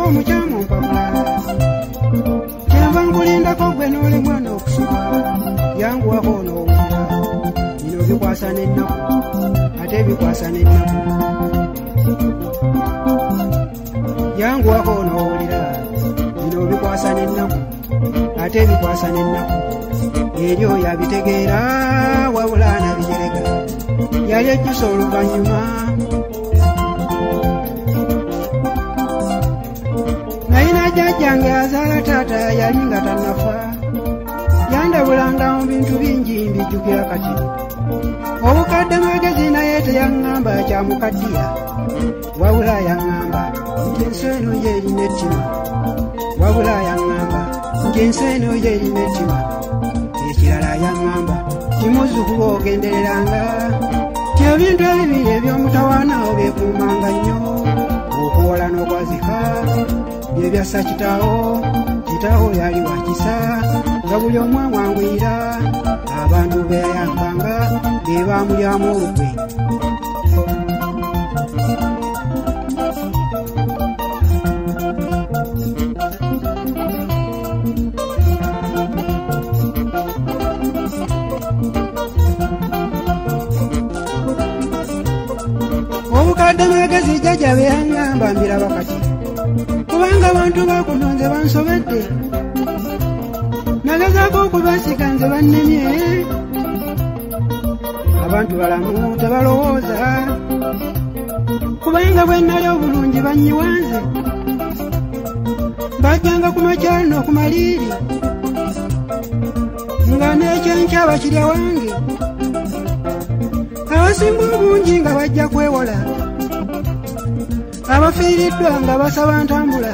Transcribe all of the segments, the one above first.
omukyama mpapula kyenva nkulindako gwe n'ole mwana okusoma yanguwako n'owulira bino bikwasa n'ennaku ate bikwasa n'ennaku yanguwako n'owulira bino bikwasa n'ennaku ate bikwasa n'ennaku eryo yabitegeera wabula anabijerega yali ejjusa oluvannyuma nayina jjajjange azaala taata yali nga tannafa yandabulanga mu bintu bingi mbijjukira kati obukadde magezi naye teyaŋŋamba kyamukaddiya wabula yaŋŋamba nti ensi eno yo erina ettima wabula yaŋŋamba nti ensi eno yo erina ettima ekirala yaŋŋamba kimuzzukulu ogendereranga ebintu ebibiri eby'omutawaana obeekuumanga nnyo okuwola n'okwazika bye byassa kitaawo yali wakisa nga buli omu amwanguyira abantu beyayambanga be baamulyamu olukwe obukadde magezi jjajja beyaŋŋamba mbiraba kati kubanga abantu bakuno nze bansobedde nagezaako okubasiga nze bannemye abantu balamu tebalowooza kubanga bwe nnali obulungi bannyiwanze bajjanga ku makyano ku maliiri nga n'ekyenkya bakirya wange abasinga obungi nga bajja kwewola abafiiriddwa nga basaba ntambula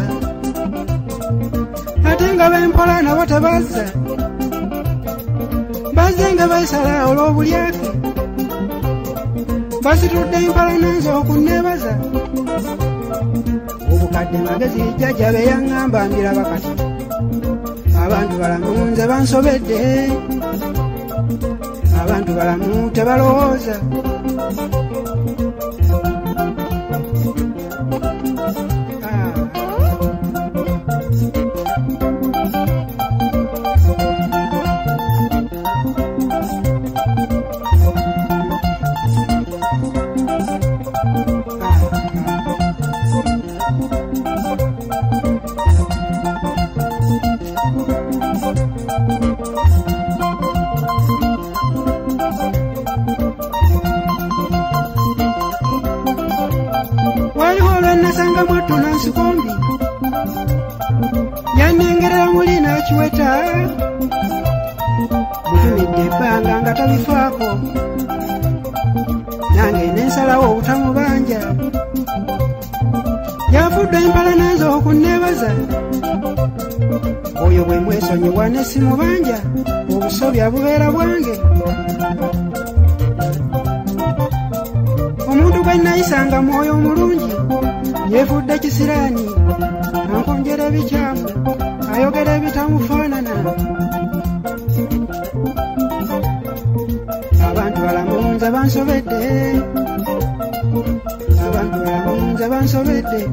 ate nga bempola nabo tebazza bazze nga beesala olw'obulyafi basitudde empalana nze okunneebaza obukadde magezi jjajja beyaŋŋamba mbiraba kati abantu balamu nze bansobedde abantu balamu tebalowooza nasanga mwattu nansikombi yanengerera muli nakiweta mutumidde ebbanga nga tabifaako nange nensalawo obutamubanja yafudde empalana nze okunneebaza oyo bwe mwesonyiwa ne simubanja obusobya bubeera bwange omuntu gwe nayisanga mwoyo omulungi yefudde kisiraani ankonjera ebikyamu ayogera ebitamufaanana abantu balamu nze bansobedde abantu balamu nze bansobedde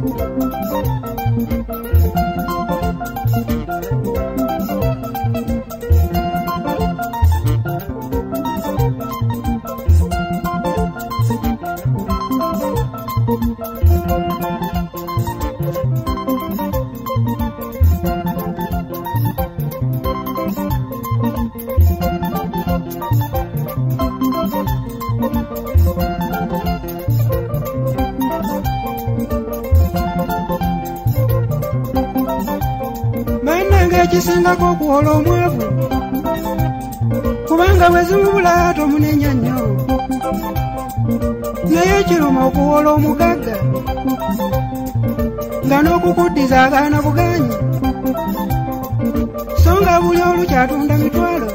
ekisingako okuwola omwavu kubanga bwe zimubula tomunenya nnyo naye ekiruma okuwola omugagga nga n'okukuddiza agaana buganyi so nga buli olukyatunda mitwalo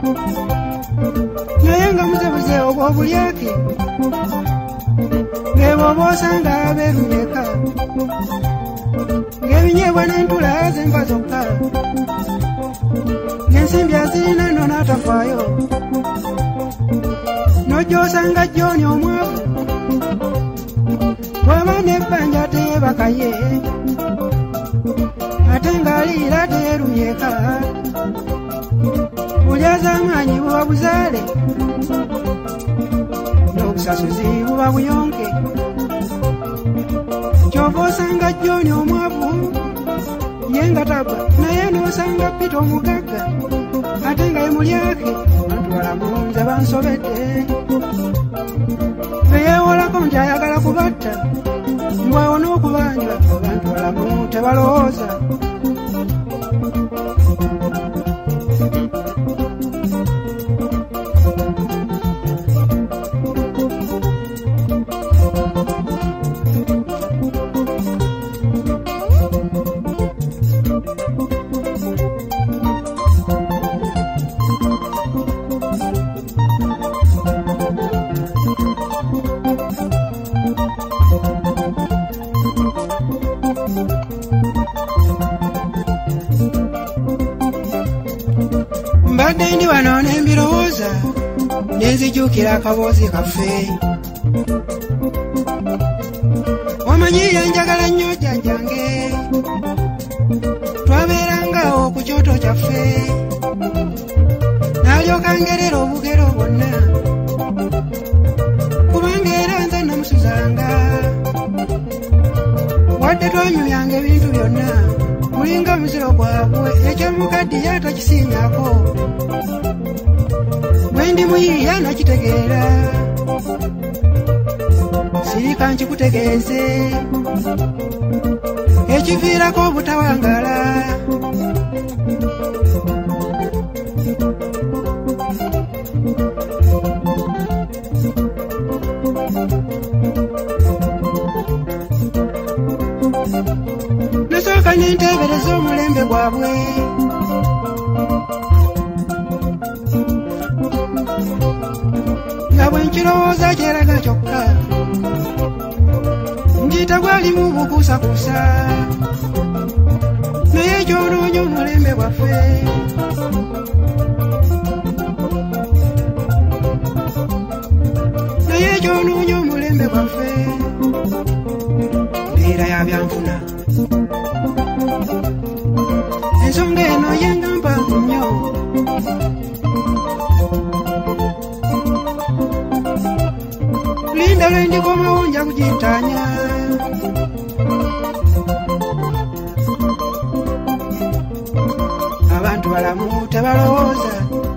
naye nga muzebuze obw'obulyake ng'ebw'oba osanga abeerumeka ng'ebinyeebwa n'entula zemba zokka ng'ensimbi azirina nno n'atafaayo n'ojja osanga jjooni omwavu bw'aba n'ebbanja teyeebakaye taliira teerumyeka bulyaza amaanyi buba buzaale n'obusasuzi buba buyonke kyova osanga John omwavu ye nga tagwa naye n'osanga Peter omugagga ate nga ye mulyake abantu balamu nze bansobedde beyeewolako nti ayagala kubatta mbwawo n'okubanja abantu balamu tebalowooza mbadde ndi wano ne mbirowooza ne nzijukira akaboozi kaffe omanyi yanjagala nnyo jjajjange twabeerangawo ku kyoto kyaffe n'alyoka ngerera obugero bwonna kubanga era nze namusuzanga wadde twanyuyanga ebintu byonna mulinga muziro gwabwe ekyomukaddi yatakisinyako bwe ndi muyiiya nakitegeera sirika nkikutegeeze ekiviirako obutawangala nasooka nenteebereza omulembe gwabwe nga bwe nkirowooza kyeraga kyokka njiita gwalimu bukuusakuusa naye gy'onoonya omulembe gwaffe naye gy'onoonya omulembe gwaffe mbeera ya byanfuna ensonga eno yengamba nnyo linda lwe ndikomawo nja kugitaanya abantu balamu tebalowooza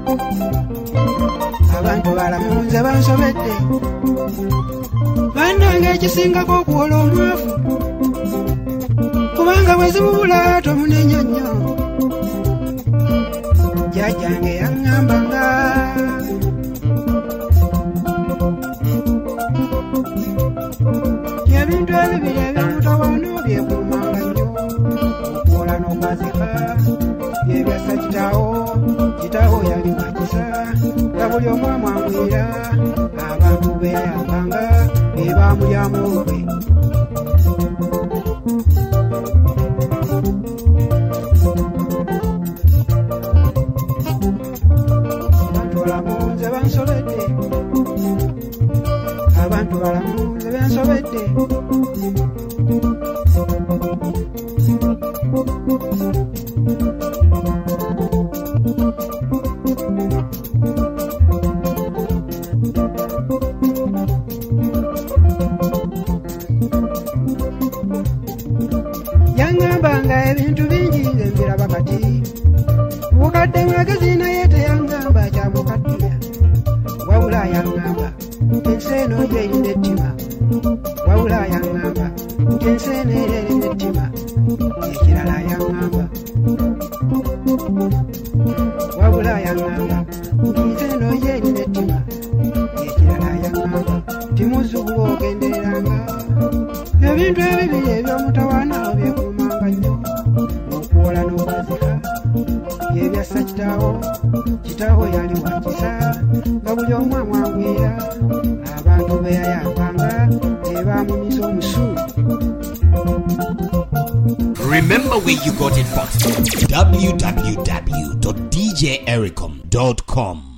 abantu balamu nze bansobedde bannange ekisingako okuwola omwavu kubanga bwe zibubula tomunenya nnyo jjajjange yaŋŋambanga ebintu ebibiri ebyomutawaana byekuumanga nnyo okuwola n'okwazika byebyassa kitaawo yali wakisa nga buli omu amwanguyira abantu be yayambanga be baamulyamu olukwe abantu balamu nze bansobedde yaŋŋambanga ebintu bingi nze mbiraba kati bukadde mwagezi naye teyaŋŋamba kyamukaddiya wabula yaŋŋamba ensi eno yo erina ettima wabula yaŋŋamba nti ensi eno era erina ettima ekirala yaŋŋamba wabula yaŋŋamba nti nsi eno yo erina ettima ekirala yaŋŋamba nti muzzukulu ogendereranga ebintu ebibiri ebyomutawaana byekuumanga nnyo okuwola n'okwazika byebyassa kitaawo yali wakisa nga buli omu amwanguyira abantu be yayambanga tebaamumiza omusu. Remember where you got it from. www.djericom.com